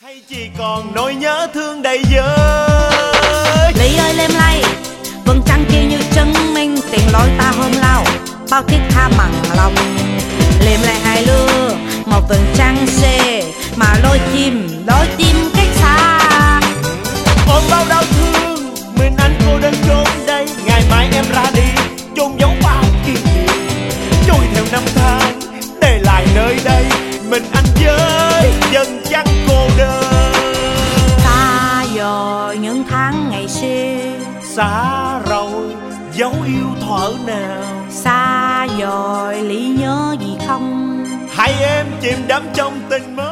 hay chỉ còn nỗi nhớ thương đầy vơi. Lý ơi lem lay, vầng trăng kia như chứng minh tình lối ta hôm lao, bao thiết tha bằng lòng. Lem lại hai lưa, một vầng trăng xê mà lôi chim cách xa. Ôm bao đau thương, mình anh cô đơn chốn đây. Ngày mai em ra đi, chôn giấu bao kỷ niệm, trôi theo năm tháng để lại nơi đây. Mình anh với dần trăng cô đơn. Xa rồi những tháng ngày xưa, Xa rồi dấu yêu thuở nào. xa rồi lý nhớ gì không. Hai em chìm đắm trong tình mơ.